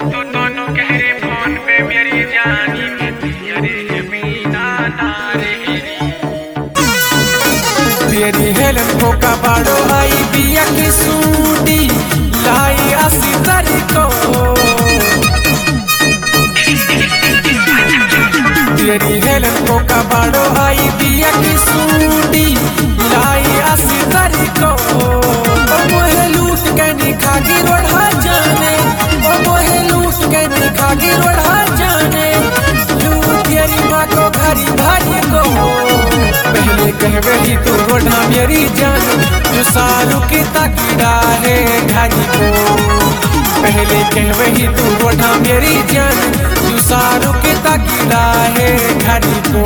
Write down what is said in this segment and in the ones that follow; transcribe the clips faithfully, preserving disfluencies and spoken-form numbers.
तो दोनों कह रहे फोन पे मेरी जानी तेरे बिना ना रही। तेरी हेलन को कबाड़ो आई बिया की सूटी लाई असी तरी को। तेरी हेलन को कबाड़ो आई बिया की सूटी लाई असी तरी को। मोहे लूट के निखा की रोढ़ा जाने, ओ मोहे लूट के निखा की रोढ़ा जाने। लूट तेरी माँ को घरी भाई को। पहले कहवे ही तू रोढ़ा मेरी जान, जो सारू की तकीड़ा है घरी को। पहले कहवे ही तू रोढ़ा मेरी जान, जो सारू की तकीड़ा है घरी को।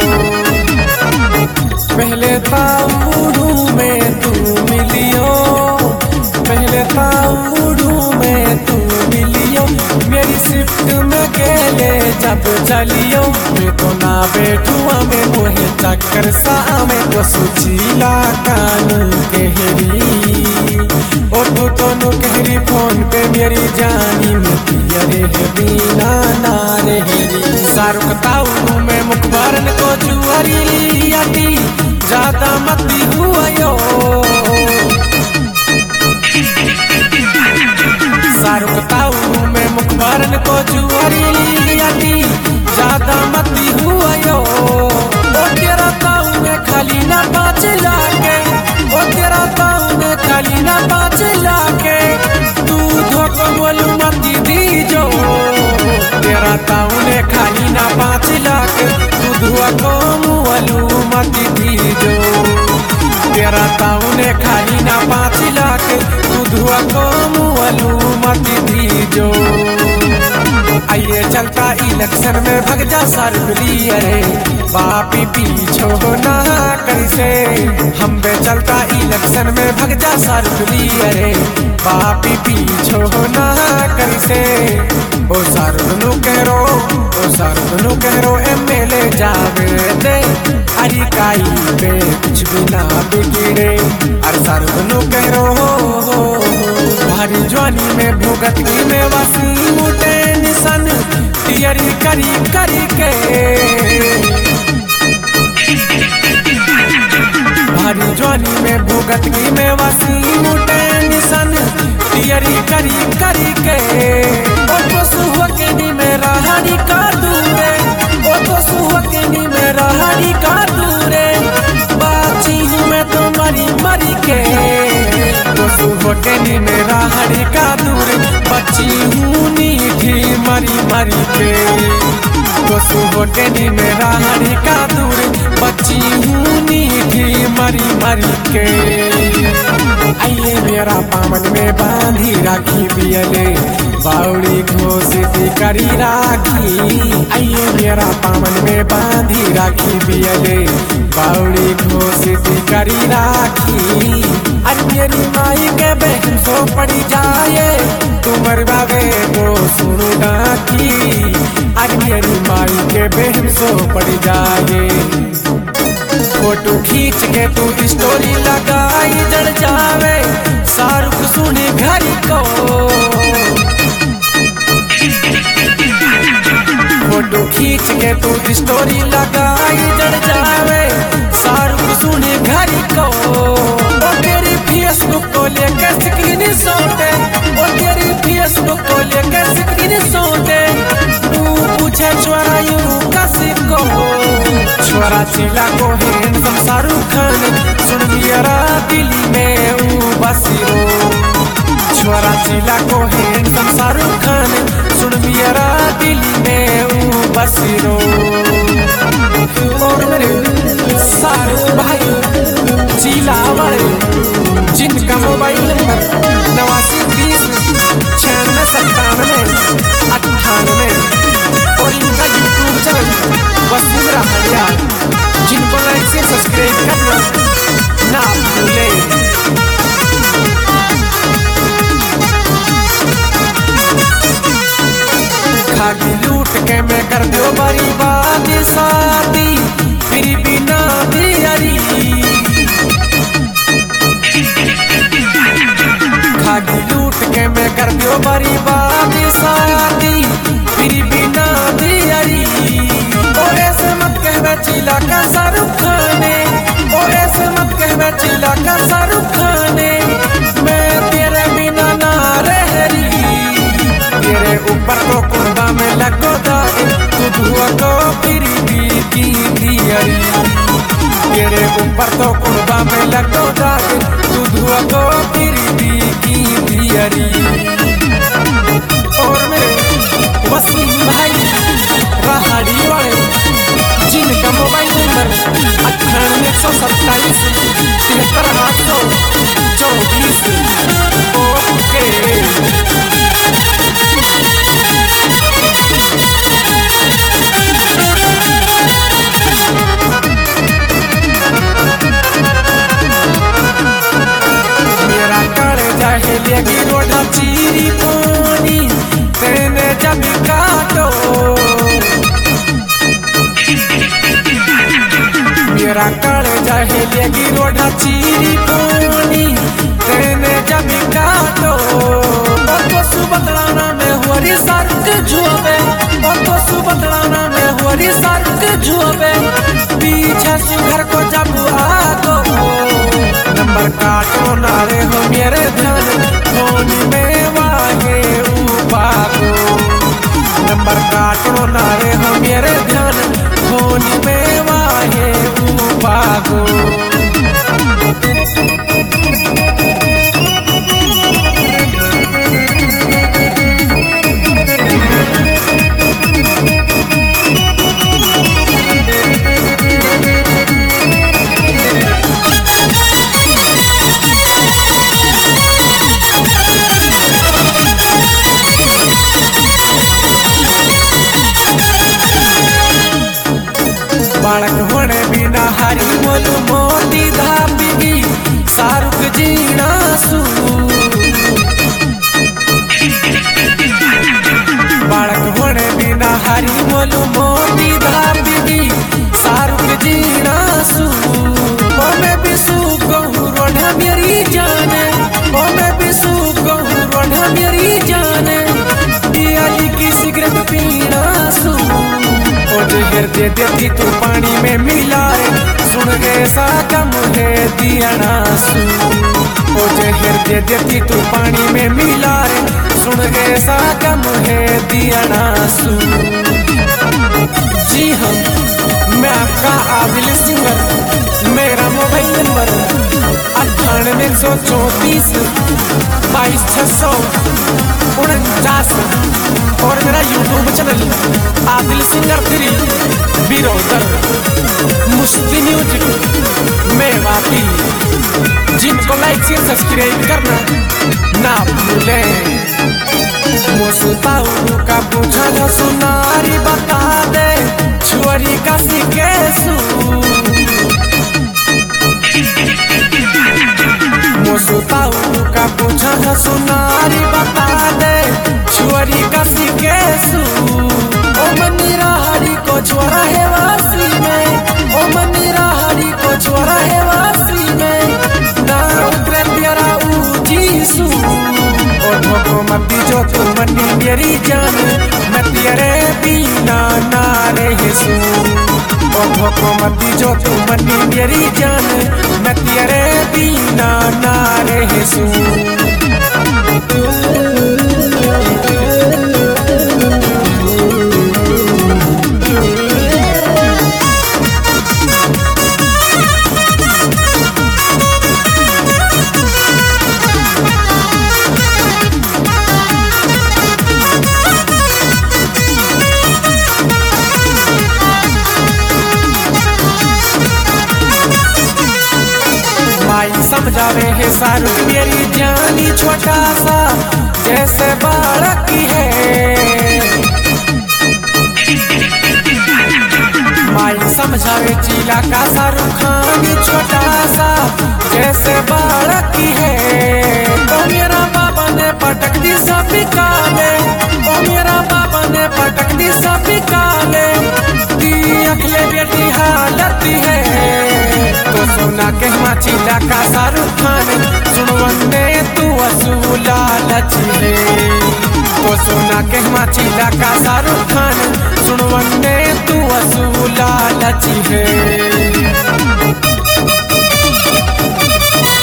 पहले ताऊडू में तू मिलियो, पहले ताऊडू में तू मिलियो। मेरी शिफ्ट में अकेले जब चलियो, मैं तो ना बैठुआ में मोहे चक्कर सा में तो सुचीला कानून कहरी। ओ तू तो नु कहरी फोन पे मेरी जानी में पियरे है बिना ना रहरी। शाहरुख ताऊ में मुखबारन को जुआरी लियाती ज्यादा मती हुआ यो। शाहरुख ताऊ में मुखबारन को जुआरी लियाती ज्यादा मती हुआ यो। ओ तेरा ताऊ में खाली ना पाँच लाके, ओ तेरा ताऊ में खाली ना पाँच लाके। तू धोखो बोलू मती दीजो, तेरा ताऊ ने खाली ना पाँच लाख। तू धुआ को मुअलू मती दीजो, तेरा ताऊ ने खाली ना पाँच लाख। तू धुआ को मुअलू मती दीजो। आइए चलता इलेक्शन में भग जा सरबली रे, बापी पीछो ना कैसे। हम बे चलता इलेक्शन में भग जा सरबली रे, बापी पीछो ना कैसे। ओ सरबनु कहो, ओ सरबनु कहो एमएलए जावे दे। अरे काई पे कुछ भी ना बिगड़े, अरे सरबनु कहो। भारी जवानी में भुगत की में वसी मुटे निशन तियरी करी करी के। भारी जवानी में भुगत की में वसी मुटे निशन तियरी करी करी के। ओ तो सुह के नी मेरा हरी का दूरे, ओ तो सुह के नी मेरा हरी का दूरे। बाची हूँ मैं तो मरी मरी के, तो सुह के नी मेरा हरी का दूर। बची हूँ नीठी मरी मरी के, तो सुह के नी मेरा हरी का दूर। बची हूँ नीठी मरी मरी के। आइए मेरा पामन में बांधी राखी पियले, बाउड़ी घोषित करी राखी। आइए मेरा पामन में बांधी राखी पियले, बाउड़ी घोषित करी राखी। अरे मेरी माई के बहन सो पड़ी जाए, तुमर बाबे को सुनु डाकी। अरे मेरी माई के बहन सो पड़ी जाए। फोटो खींच के तू स्टोरी लगाई जड़ जावे, शाहरुख सुनी घरी को। फोटो खींच के तू स्टोरी लगाई जड़ जावे, शाहरुख सुनी घरी को। ओ तेरी फेसबुक को लेके स्क्रीन शॉटे, ओ तेरी फेसबुक को लेके स्क्रीन शॉटे। तू पूछे छोरा यू कसी को, छोरा चिला को हैंडसम शाहरुख खान। सुन मेरा दिल्ली में ऊ बसिरो, छोरा चिला को हैंडसम शाहरुख खान। सुन मेरा दिल्ली में ऊ बसिरो। और मेरे शाहरुख भाई चिला वाले, जिनका मोबाइल नंबर नवासी बीस छियानवे सत्तानवे अट्ठानवे। और इनका यूट्यूब चैनल वसीम राहड़िया, जिनको लाइक से सब्सक्राइब करना ना भूले। खागी लूट के मैं कर दो बर्बाद शादी, फिर बिना दियरी। खागी लूट के मैं कर दो बर्बाद शादी, का शाहरुख खान मैं तेरे बिना ना रह रही तेरे ऊपर को कुर्बा में लगो दाग तू धुआ को फिर भी की दियरी तेरे ऊपर तो कुर्बा में लगो दाग तू धुआ को फिर भी की दियरी। और मेरे वसीम भाई पहाड़ी वाले जिनका मोबाइल नंबर अट्ठानवे एक सौ सत्ताईस तिहत्तर आठ सौ चौबीस ओके। मेरा कर जाए लेगी रोडा चीरी पानी तेने जब काटो मेरा कर जाए लेगी रोडा चीरी पानी तेने जब काटो तो सुबतलाना में हुरी सर्क जुआबे तो सुबतलाना में हुरी सर्क जुआबे पीछे सुघर को जब आतो नंबर काटो नारे हो मेरे ध्यान फोन में वाहे उपागो नंबर काटो नारे हो मेरे ध्यान फोन में वाहे उपागो। बालक होने बिना हरी मोल मोती धापी शाहरुख जीना सू बालक होने बिना हरी मोल मोती धापी शाहरुख जीना सू ओ मैं बिसू कहूँ रोढ़ा मेरी जाने ओ मैं बिसू कहूँ रोढ़ा मेरी जाने दियाली की सिगरेट पीना सू जहर दे देती तू पानी में मिलाए सुन गए सा कम है दियाना सू ओ जहर दे देती तू पानी में मिलाए सुन गए सा कम है दियाना सू। जी हाँ मैं आपका आदिल सिंगर मेरा मोबाइल नंबर अट्ठानवे एक सौ चौतीस बाईस छह सौ उनचास और मेरा YouTube channel Adil singer three brother मुस्लिम म्यूजिक में वापी जिनको लाइक से सब्सक्राइब करना ना भूलें। मुस्ताऊ का पूछा जो सुनारी बता दे छुरी का सिकेसू मुस्ताऊ का पूछा जो सुनारी बता दे छुरी का सिकेसू ओ मनीरा हरी को छोरा है वासी में ओ मनीरा हरी को छोरा है वासी में ना उतरे तेरा ऊंची सू ओ धोखो मत जो तू मनी मेरी जान मैं तेरे बिना ना रह सू ओ धोखो मत जो तू मनी मेरी जान मैं तेरे बिना ना रह सू। समझावे है शाहरुख मेरी जानी छोटा सा जैसे बालक है माई समझावे चीला का शाहरुख खान छोटा सा जैसे बालक है ओ मेरा बाबा ने पटक दी सब काले ओ मेरा बाबा ने पटक दी सब काले दी अगले बेटी हालत है तो सोना के माचिला का शाहरुख खान सुनवने तू असूला लचले तो सोना के माचिला का शाहरुख खान सुनवने तू असूला लचले।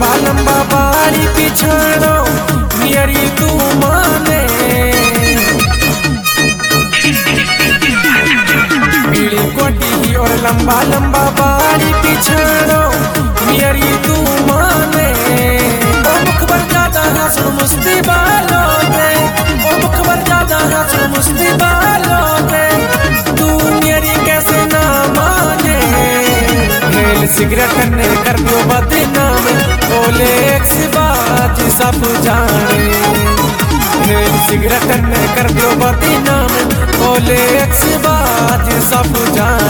लंबा लंबा बारी पिछाड़ो मेरी तू माने पीली कोटी और लंबा लंबा बारी पिछाड़ो मेरी तू माने ओ मुखबर ज्यादा हंसो मुस्ती बालों पे ओ मुखबर ज्यादा हंसो मुस्ती बालों पे तू मेरी कैसे ना माने हेल सिगरेट ने कर दो बदनाम बोले एक्स बाज सब जाने हेल सिगरेट ने कर दो बदनाम बोले एक्स बाज सब जाने